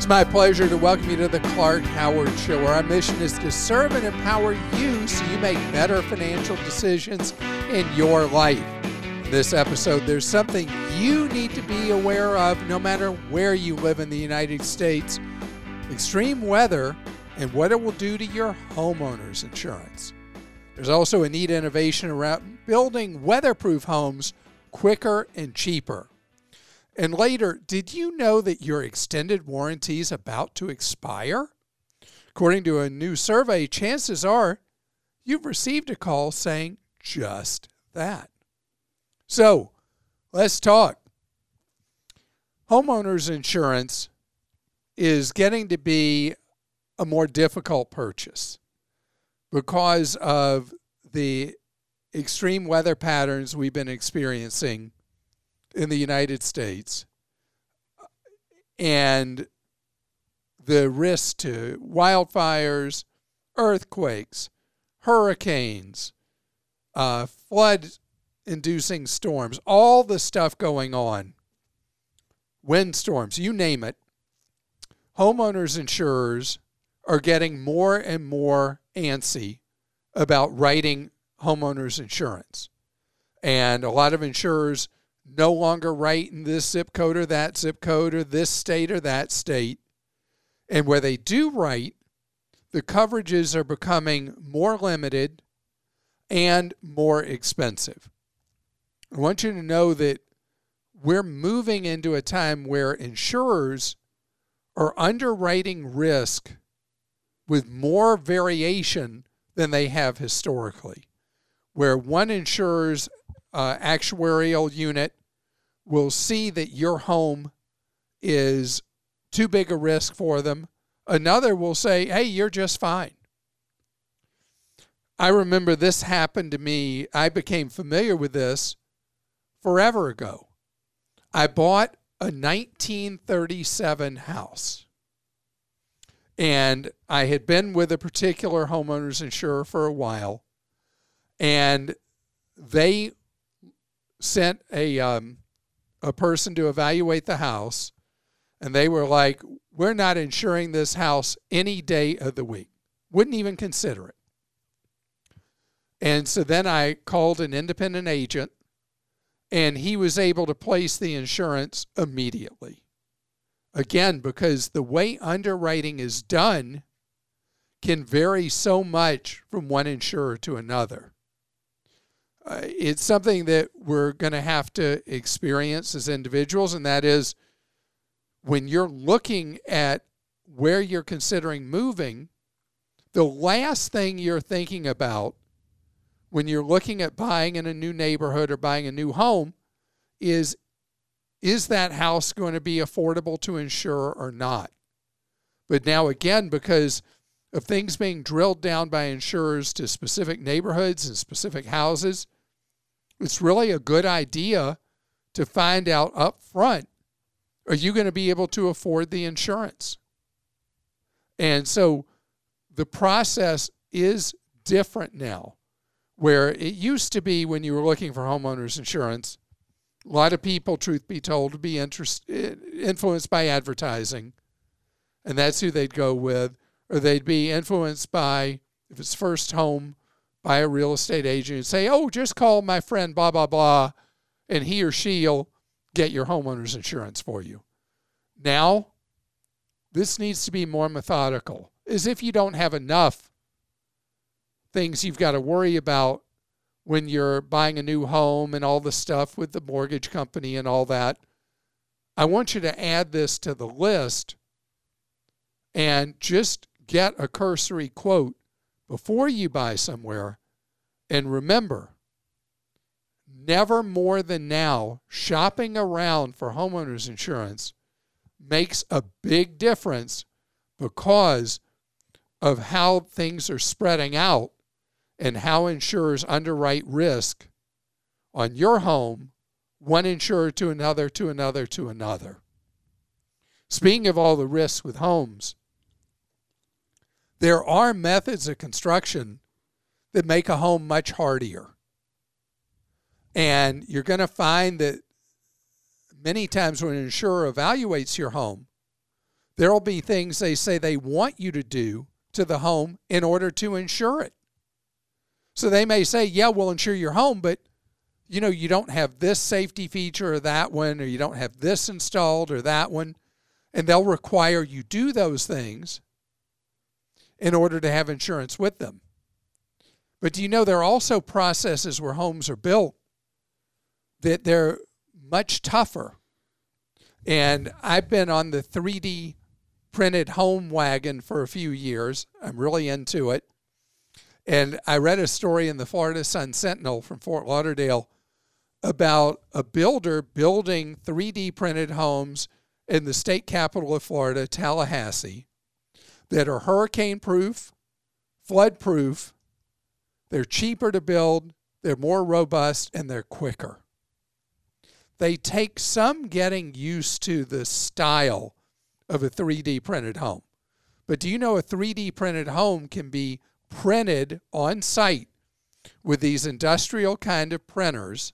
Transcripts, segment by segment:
It's my pleasure to welcome you to the Clark Howard Show, where our mission is to serve and empower you so you make better financial decisions in your life. In this episode, there's something you need to be aware of no matter where you live in the United States: extreme weather and what it will do to your homeowner's insurance. There's also a neat innovation around building weatherproof homes quicker and cheaper. And later, did you know that your extended warranty is about to expire? According to a new survey, chances are you've received a call saying just that. So, let's talk. Homeowners insurance is getting to be a more difficult purchase because of the extreme weather patterns we've been experiencing in the United States and the risk to wildfires, earthquakes, hurricanes, flood-inducing storms, all the stuff going on, windstorms, you name it. Homeowners insurers are getting more and more antsy about writing homeowners insurance. And a lot of insurers no longer write in this zip code or that zip code or this state or that state. And where they do write, the coverages are becoming more limited and more expensive. I want you to know that we're moving into a time where insurers are underwriting risk with more variation than they have historically, where one insurer's actuarial unit will see that your home is too big a risk for them. Another will say, hey, you're just fine. I remember this happened to me. I became familiar with this forever ago. I bought a 1937 house. And I had been with a particular homeowner's insurer for a while. And they sent a person to evaluate the house, and they were like, we're not insuring this house any day of the week. Wouldn't even consider it. And so then I called an independent agent, and he was able to place the insurance immediately. Again, because the way underwriting is done can vary so much from one insurer to another. It's something that we're going to have to experience as individuals, and that is when you're looking at where you're considering moving, the last thing you're thinking about when you're looking at buying in a new neighborhood or buying a new home is that house going to be affordable to insure or not? But now again, because of things being drilled down by insurers to specific neighborhoods and specific houses, it's really a good idea to find out up front, are you going to be able to afford the insurance? And so the process is different now, where it used to be when you were looking for homeowners insurance, a lot of people, truth be told, would be influenced by advertising, and that's who they'd go with. Or they'd be influenced by, if it's first home, by a real estate agent and say, oh, just call my friend blah, blah, blah, and he or she'll get your homeowner's insurance for you. Now, this needs to be more methodical, as if you don't have enough things you've got to worry about when you're buying a new home and all the stuff with the mortgage company and all that. I want you to add this to the list and just get a cursory quote before you buy somewhere. And remember, never more than now, shopping around for homeowners insurance makes a big difference because of how things are spreading out and how insurers underwrite risk on your home, one insurer to another, to another, to another. Speaking of all the risks with homes, there are methods of construction that make a home much hardier. And you're going to find that many times when an insurer evaluates your home, There will be things they say they want you to do to the home in order to insure it. So they may say, yeah, we'll insure your home, but you know, you don't have this safety feature or that one, or you don't have this installed or that one. And they'll require you do those things in order to have insurance with them. But do you know there are also processes where homes are built that they're much tougher? And I've been on the 3D printed home wagon for a few years. I'm really into it. And I read a story in the Florida Sun-Sentinel from Fort Lauderdale about a builder building 3D printed homes in the state capital of Florida, Tallahassee, that are hurricane-proof, flood-proof, they're cheaper to build, they're more robust, and they're quicker. They take some getting used to the style of a 3D printed home. But do you know a 3D printed home can be printed on site with these industrial kind of printers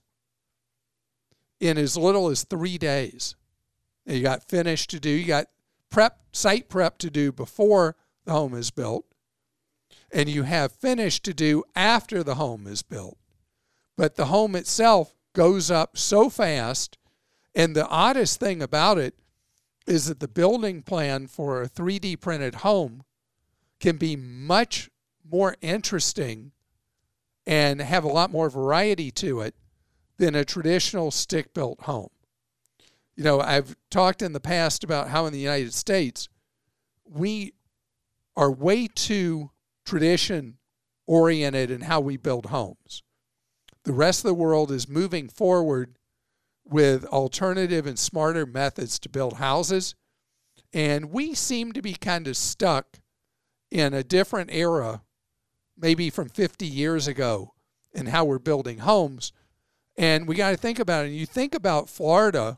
in as little as 3 days? And you got finish to do, you got site prep to do before the home is built, and you have finish to do after the home is built. But the home itself goes up so fast, and the oddest thing about it is that the building plan for a 3D printed home can be much more interesting and have a lot more variety to it than a traditional stick-built home. You know, I've talked in the past about how in the United States, we are way too tradition-oriented in how we build homes. The rest of the world is moving forward with alternative and smarter methods to build houses, and we seem to be kind of stuck in a different era, maybe from 50 years ago, in how we're building homes. And we got to think about it. And you think about Florida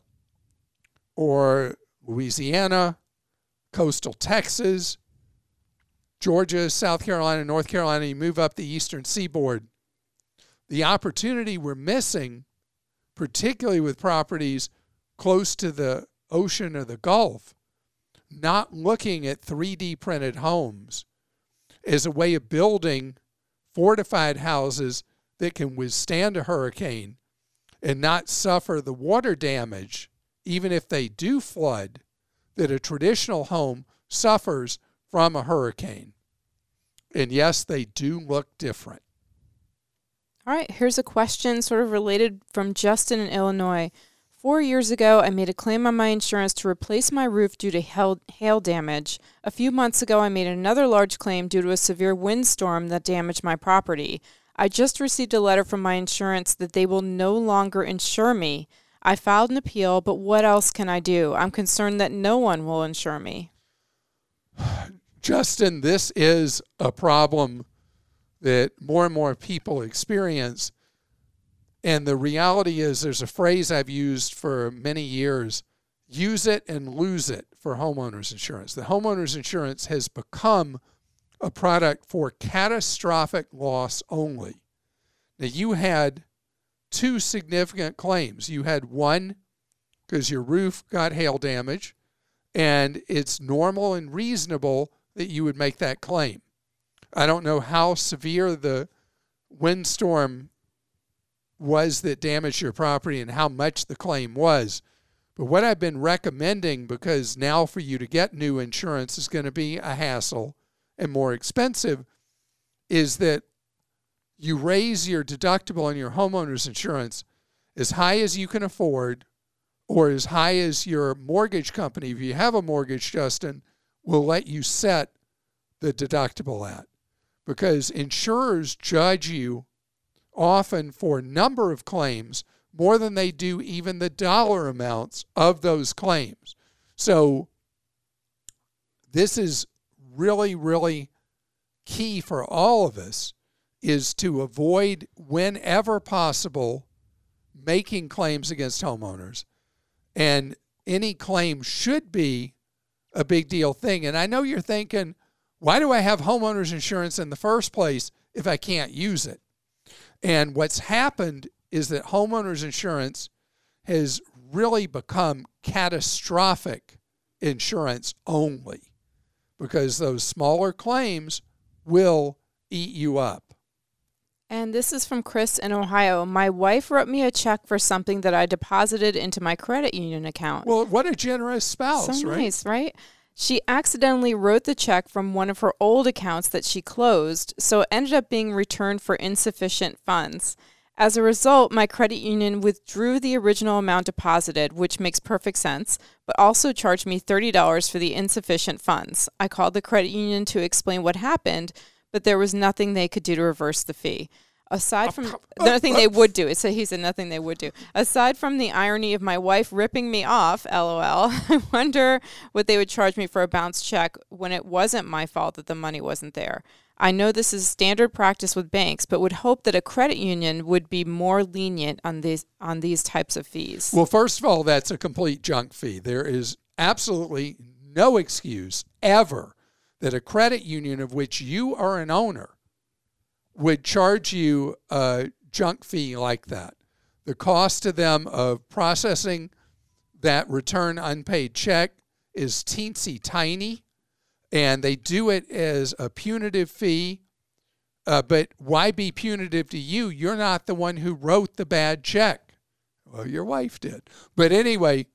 or Louisiana, coastal Texas, Georgia, South Carolina, North Carolina, you move up the eastern seaboard. The opportunity we're missing, particularly with properties close to the ocean or the Gulf, not looking at 3D printed homes as a way of building fortified houses that can withstand a hurricane and not suffer the water damage, even if they do flood, that a traditional home suffers from a hurricane. And yes, they do look different. All right, here's a question sort of related from Justin in Illinois. 4 years ago, I made a claim on my insurance to replace my roof due to hail damage. A few months ago, I made another large claim due to a severe windstorm that damaged my property. I just received a letter from my insurance that they will no longer insure me. I filed an appeal, but what else can I do? I'm concerned that no one will insure me. Justin, this is a problem that more and more people experience. And the reality is there's a phrase I've used for many years, use it and lose it for homeowners insurance. The homeowners insurance has become a product for catastrophic loss only. Now, you had two significant claims. You had one because your roof got hail damage, and it's normal and reasonable that you would make that claim. I don't know how severe the windstorm was that damaged your property and how much the claim was. But what I've been recommending, because now for you to get new insurance is going to be a hassle and more expensive, is that you raise your deductible on your homeowner's insurance as high as you can afford, or as high as your mortgage company, if you have a mortgage, Justin, will let you set the deductible at. Because insurers judge you often for number of claims more than they do even the dollar amounts of those claims. So this is really, really key for all of us, is to avoid, whenever possible, making claims against homeowners. And any claim should be a big deal thing. And I know you're thinking, why do I have homeowners insurance in the first place if I can't use it? And what's happened is that homeowners insurance has really become catastrophic insurance only, because those smaller claims will eat you up. And this is from Chris in Ohio. My wife wrote me a check for something that I deposited into my credit union account. Well, what a generous spouse, so right? Nice, right? She accidentally wrote the check from one of her old accounts that she closed, so it ended up being returned for insufficient funds. As a result, my credit union withdrew the original amount deposited, which makes perfect sense, but also charged me $30 for the insufficient funds. I called the credit union to explain what happened, but there was nothing they could do to reverse the fee. Aside from nothing they would do. He said nothing they would do. Aside from the irony of my wife ripping me off, LOL, I wonder what they would charge me for a bounced check when it wasn't my fault that the money wasn't there. I know this is standard practice with banks, but would hope that a credit union would be more lenient on these types of fees. Well, first of all, that's a complete junk fee. There is absolutely no excuse ever that a credit union of which you are an owner would charge you a junk fee like that. The cost to them of processing that return unpaid check is teensy tiny, and they do it as a punitive fee. But why be punitive to you? You're not the one who wrote the bad check. Well, your wife did. But anyway,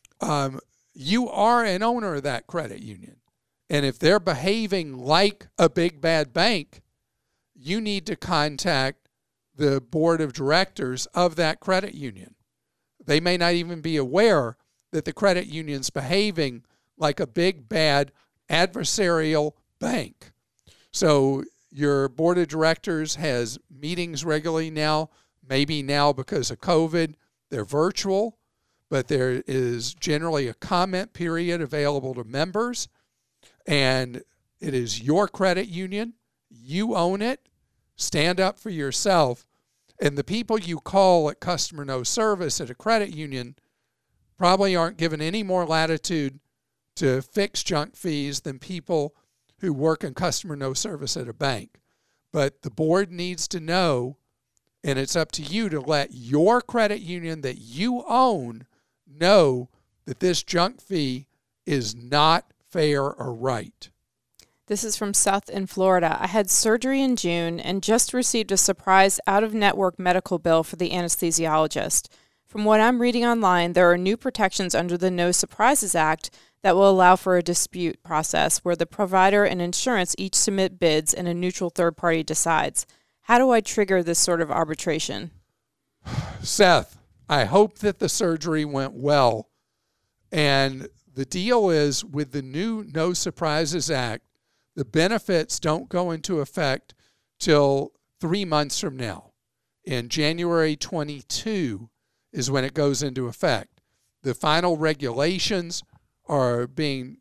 you are an owner of that credit union. And if they're behaving like a big bad bank, you need to contact the board of directors of that credit union. They may not even be aware that the credit union's behaving like a big bad adversarial bank. So your board of directors has meetings regularly now. Maybe now because of COVID, they're virtual, but there is generally a comment period available to members. And it is your credit union. You own it. Stand up for yourself. And the people you call at customer no service at a credit union probably aren't given any more latitude to fix junk fees than people who work in customer no service at a bank. But the board needs to know, and it's up to you to let your credit union that you own know that this junk fee is not fair or right. This is from Seth in Florida. I had surgery in June and just received a surprise out-of-network medical bill for the anesthesiologist. From what I'm reading online, there are new protections under the No Surprises Act that will allow for a dispute process where the provider and insurance each submit bids and a neutral third party decides. How do I trigger this sort of arbitration? Seth, I hope that the surgery went well. And the deal is, with the new No Surprises Act, the benefits don't go into effect till 3 months from now. In January 22 is when it goes into effect. The final regulations are being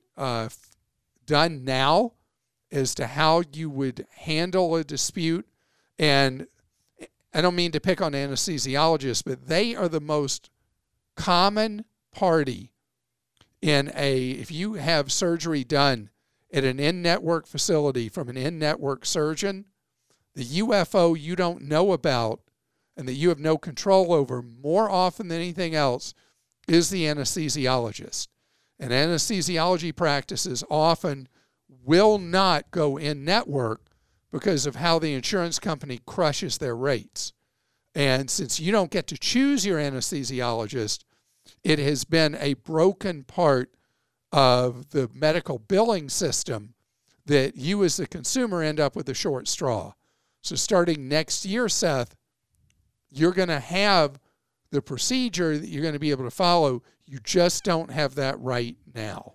done now as to how you would handle a dispute. And I don't mean to pick on anesthesiologists, but they are the most common party if you have surgery done at an in-network facility from an in-network surgeon, the UFO you don't know about and that you have no control over more often than anything else is the anesthesiologist. And anesthesiology practices often will not go in-network because of how the insurance company crushes their rates. And since you don't get to choose your anesthesiologist, it has been a broken part of the medical billing system that you as the consumer end up with a short straw. So starting next year, Seth, you're going to have the procedure that you're going to be able to follow. You just don't have that right now.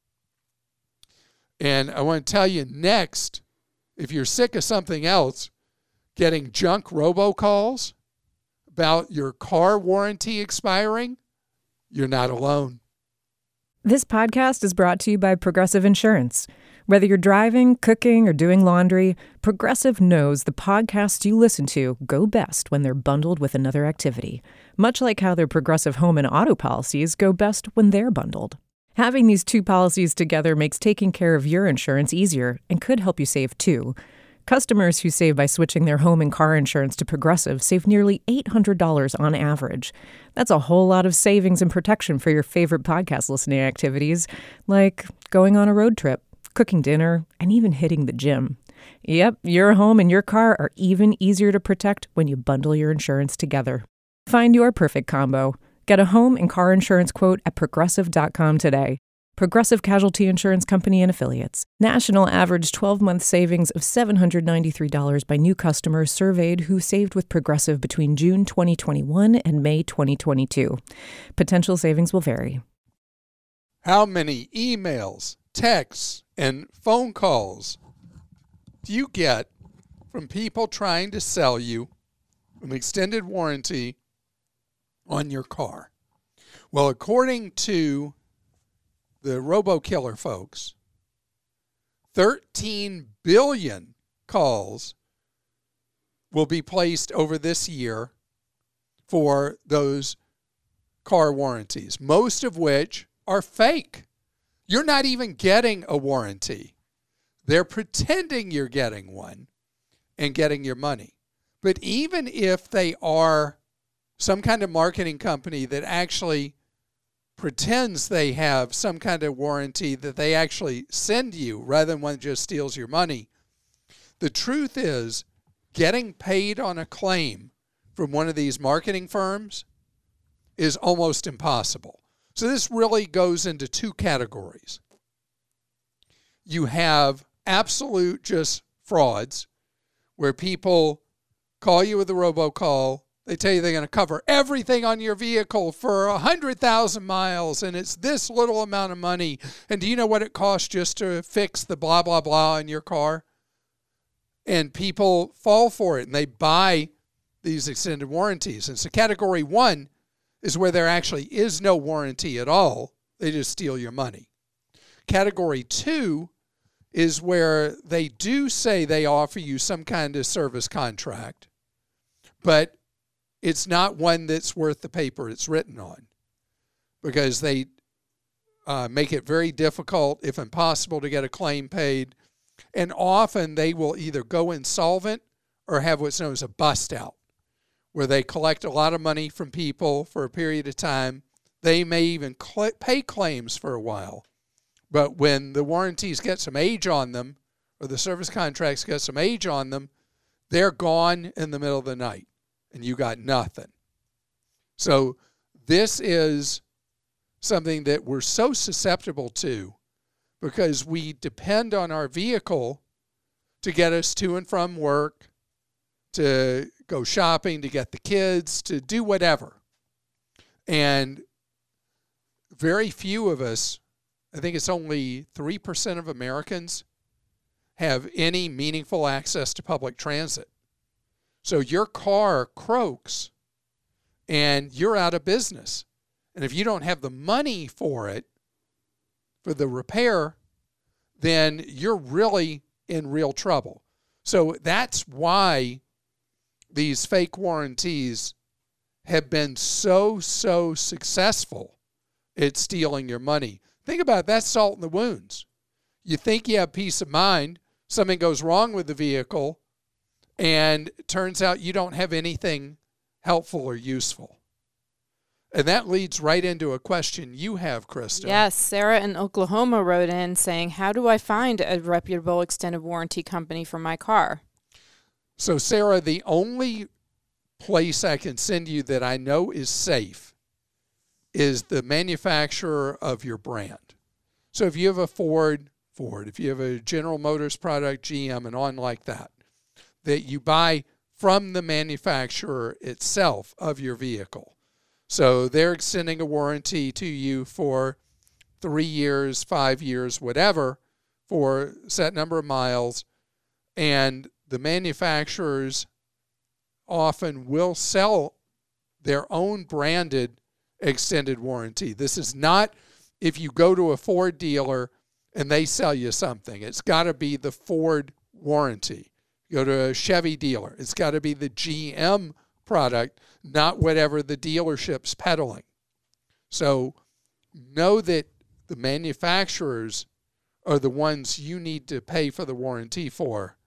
And I want to tell you next, if you're sick of something else, getting junk robocalls about your car warranty expiring, you're not alone. This podcast is brought to you by Progressive Insurance. Whether you're driving, cooking, or doing laundry, Progressive knows the podcasts you listen to go best when they're bundled with another activity, much like how their Progressive home and auto policies go best when they're bundled. Having these two policies together makes taking care of your insurance easier and could help you save too. Customers who save by switching their home and car insurance to Progressive save nearly $800 on average. That's a whole lot of savings and protection for your favorite podcast listening activities, like going on a road trip, cooking dinner, and even hitting the gym. Yep, your home and your car are even easier to protect when you bundle your insurance together. Find your perfect combo. Get a home and car insurance quote at Progressive.com today. Progressive Casualty Insurance Company and Affiliates. National average 12-month savings of $793 by new customers surveyed who saved with Progressive between June 2021 and May 2022. Potential savings will vary. How many emails, texts, and phone calls do you get from people trying to sell you an extended warranty on your car? Well, according to the RoboKiller folks, 13 billion calls will be placed over this year for those car warranties, most of which are fake. You're not even getting a warranty. They're pretending you're getting one and getting your money. But even if they are some kind of marketing company that actually pretends they have some kind of warranty that they actually send you rather than one that just steals your money, the truth is getting paid on a claim from one of these marketing firms is almost impossible. So this really goes into two categories. You have absolute just frauds where people call you with a robocall. They tell you they're going to cover everything on your vehicle for 100,000 miles, and it's this little amount of money. And do you know what it costs just to fix the blah, blah, blah in your car? And people fall for it, and they buy these extended warranties. And so category one is where there actually is no warranty at all. They just steal your money. Category two is where they do say they offer you some kind of service contract, but it's not one that's worth the paper it's written on, because they make it very difficult, if impossible, to get a claim paid. And often they will either go insolvent or have what's known as a bust out, where they collect a lot of money from people for a period of time. They may even pay claims for a while. But when the warranties get some age on them, or the service contracts get some age on them, they're gone in the middle of the night, and you got nothing. So this is something that we're so susceptible to because we depend on our vehicle to get us to and from work, to go shopping, to get the kids, to do whatever. And very few of us, I think it's only 3% of Americans, have any meaningful access to public transit. So your car croaks and you're out of business. And if you don't have the money for it, for the repair, then you're really in real trouble. So that's why these fake warranties have been so successful at stealing your money. Think about it, that's salt in the wounds. You think you have peace of mind, something goes wrong with the vehicle, and it turns out you don't have anything helpful or useful. And that leads right into a question you have, Krista. Yes, Sarah in Oklahoma wrote in saying, how do I find a reputable extended warranty company for my car? So, Sarah, the only place I can send you that I know is safe is the manufacturer of your brand. So if you have a Ford, if you have a General Motors product, GM, and on like that, that you buy from the manufacturer itself of your vehicle. So they're extending a warranty to you for 3 years, 5 years, whatever, for a set number of miles. And the manufacturers often will sell their own branded extended warranty. This is not if you go to a Ford dealer and they sell you something. It's got to be the Ford warranty. You go to a Chevy dealer, it's got to be the GM product, not whatever the dealership's peddling. So know that the manufacturers are the ones you need to pay for the warranty for.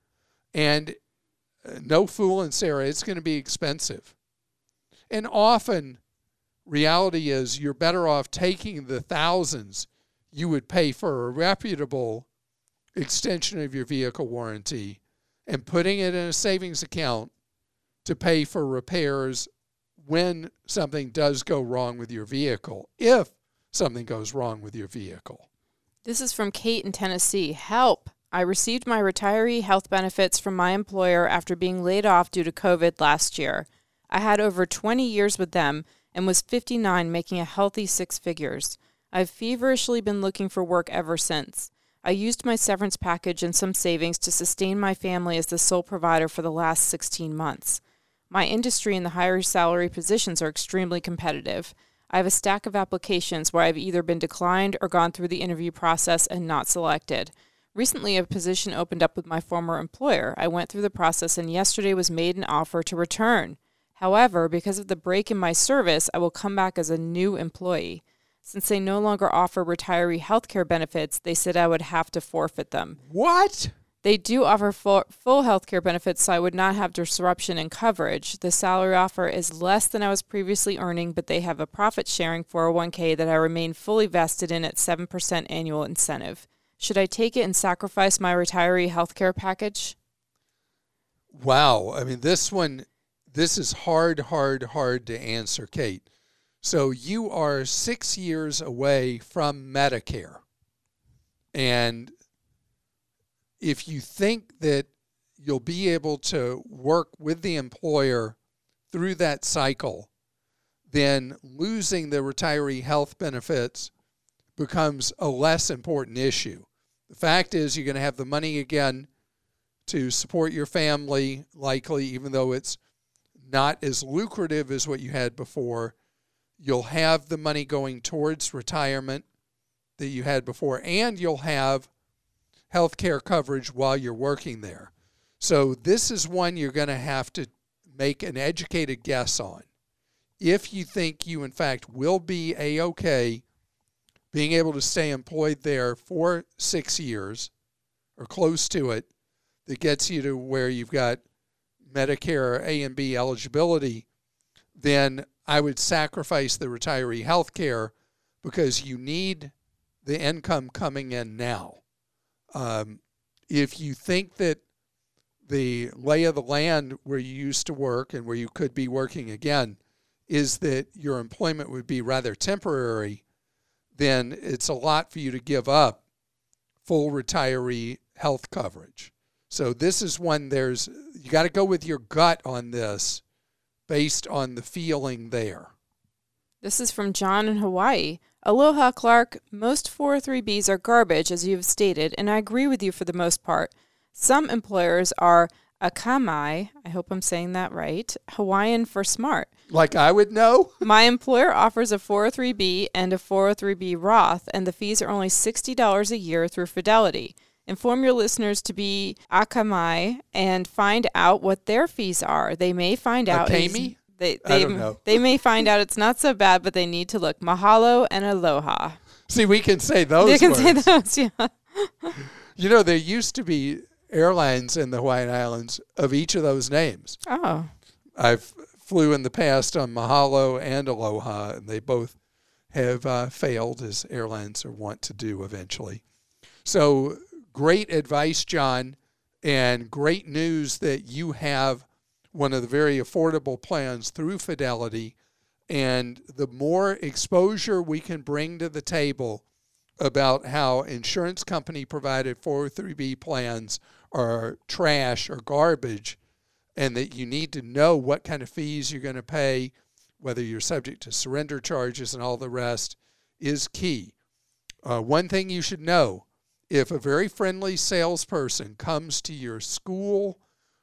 And no fooling, Sarah, it's going to be expensive. And often, reality is you're better off taking the thousands you would pay for a reputable extension of your vehicle warranty and putting it in a savings account to pay for repairs when something does go wrong with your vehicle, if something goes wrong with your vehicle. This is from Kate in Tennessee. Help! I received my retiree health benefits from my employer after being laid off due to COVID last year. I had over 20 years with them and was 59, making a healthy 6 figures. I've feverishly been looking for work ever since. I used my severance package and some savings to sustain my family as the sole provider for the last 16 months. My industry and the higher salary positions are extremely competitive. I have a stack of applications where I've either been declined or gone through the interview process and not selected. Recently, a position opened up with my former employer. I went through the process and yesterday was made an offer to return. However, because of the break in my service, I will come back as a new employee. Since they no longer offer retiree health care benefits, they said I would have to forfeit them. What? They do offer full health care benefits, so I would not have disruption in coverage. The salary offer is less than I was previously earning, but they have a profit-sharing 401k that I remain fully vested in at 7% annual incentive. Should I take it and sacrifice my retiree health care package? Wow. I mean, this is hard to answer, Kate. So you are 6 years away from Medicare. And if you think that you'll be able to work with the employer through that cycle, then losing the retiree health benefits becomes a less important issue. The fact is you're going to have the money again to support your family, likely, even though it's not as lucrative as what you had before. You'll have the money going towards retirement that you had before, and you'll have health care coverage while you're working there. So this is one you're going to have to make an educated guess on. If you think you, in fact, will be A-OK being able to stay employed there for 6 years or close to it, that gets you to where you've got Medicare A and B eligibility, then I would sacrifice the retiree health care because you need the income coming in now. If you think that the lay of the land where you used to work and where you could be working again is that your employment would be rather temporary, then it's a lot for you to give up full retiree health coverage. So this is one you got to go with your gut on this based on the feeling there. This is from John in Hawaii. Aloha, Clark. Most 403Bs are garbage, as you have stated, and I agree with you for the most part. Some employers are akamai, I hope I'm saying that right, Hawaiian for smart. Like I would know? My employer offers a 403B and a 403B Roth, and the fees are only $60 a year through Fidelity. Inform your listeners to be akamai and find out what their fees are. They may find out. Akami? I don't know. They may find out it's not so bad, but they need to look. Mahalo and aloha. See, we can say those You can words. say those, yeah. You know, there used to be airlines in the Hawaiian Islands of each of those names. Oh. I've flew in the past on Mahalo and Aloha, and they both have failed, as airlines are wont to do eventually. So great advice, John, and great news that you have one of the very affordable plans through Fidelity. And the more exposure we can bring to the table about how insurance company provided 403B plans are trash or garbage, and that you need to know what kind of fees you're going to pay, whether you're subject to surrender charges and all the rest, is key. One thing you should know, if a very friendly salesperson comes to your school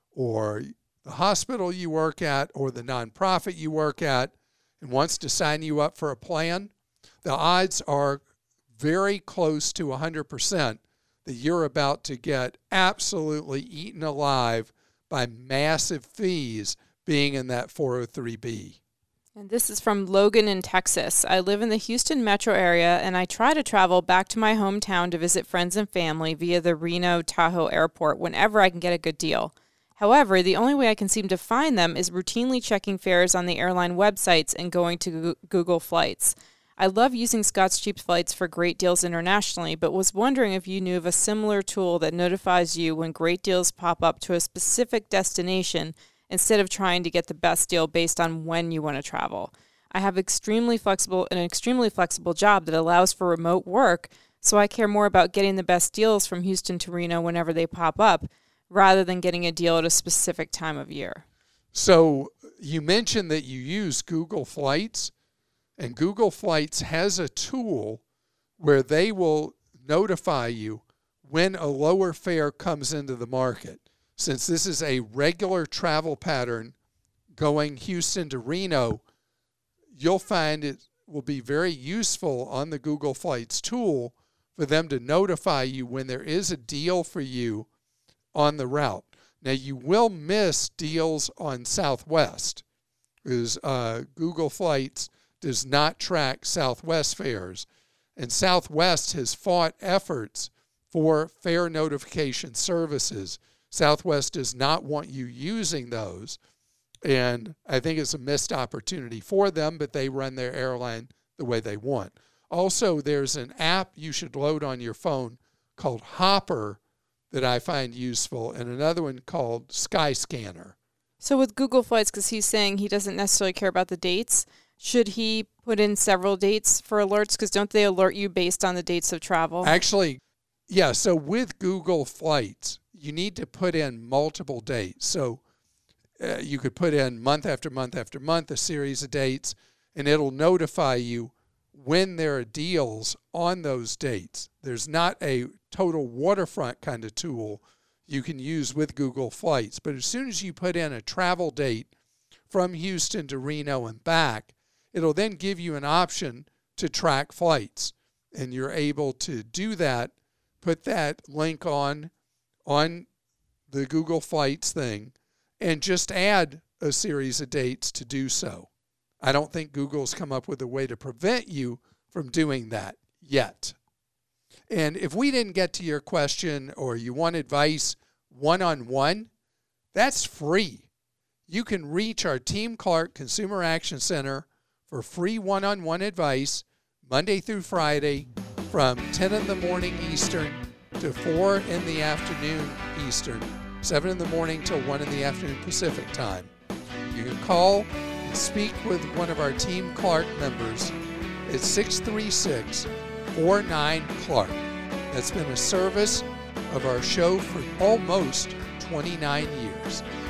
or the hospital you work at or the nonprofit you work at and wants to sign you up for a plan, the odds are very close to 100% that you're about to get absolutely eaten alive by massive fees being in that 403B. And this is from Logan in Texas. I live in the Houston metro area, and I try to travel back to my hometown to visit friends and family via the Reno Tahoe Airport whenever I can get a good deal. However, the only way I can seem to find them is routinely checking fares on the airline websites and going to Google Flights. I love using Scott's Cheap Flights for great deals internationally, but was wondering if you knew of a similar tool that notifies you when great deals pop up to a specific destination instead of trying to get the best deal based on when you want to travel. I have an extremely flexible job that allows for remote work, so I care more about getting the best deals from Houston to Reno whenever they pop up, rather than getting a deal at a specific time of year. So you mentioned that you use Google Flights, and Google Flights has a tool where they will notify you when a lower fare comes into the market. Since this is a regular travel pattern going Houston to Reno, you'll find it will be very useful on the Google Flights tool for them to notify you when there is a deal for you on the route. Now, you will miss deals on Southwest because Google Flights does not track Southwest fares. And Southwest has fought efforts for fare notification services. Southwest does not want you using those. And I think it's a missed opportunity for them, but they run their airline the way they want. Also, there's an app you should load on your phone called Hopper that I find useful, and another one called Skyscanner. So with Google Flights, because he's saying he doesn't necessarily care about the dates, should he put in several dates for alerts? Because don't they alert you based on the dates of travel? Actually, yeah. So with Google Flights, you need to put in multiple dates. So you could put in month after month after month, a series of dates, and it'll notify you when there are deals on those dates. There's not a total waterfront kind of tool you can use with Google Flights. But as soon as you put in a travel date from Houston to Reno and back, it'll then give you an option to track flights. And you're able to do that, put that link on the Google Flights thing, and just add a series of dates to do so. I don't think Google's come up with a way to prevent you from doing that yet. And if we didn't get to your question or you want advice one-on-one, that's free. You can reach our Team Clark Consumer Action Center for free one-on-one advice Monday through Friday from 10 in the morning Eastern to 4 in the afternoon Eastern, 7 in the morning till 1 in the afternoon Pacific time. You can call and speak with one of our Team Clark members at 636-49-CLARK. That's been a service of our show for almost 29 years.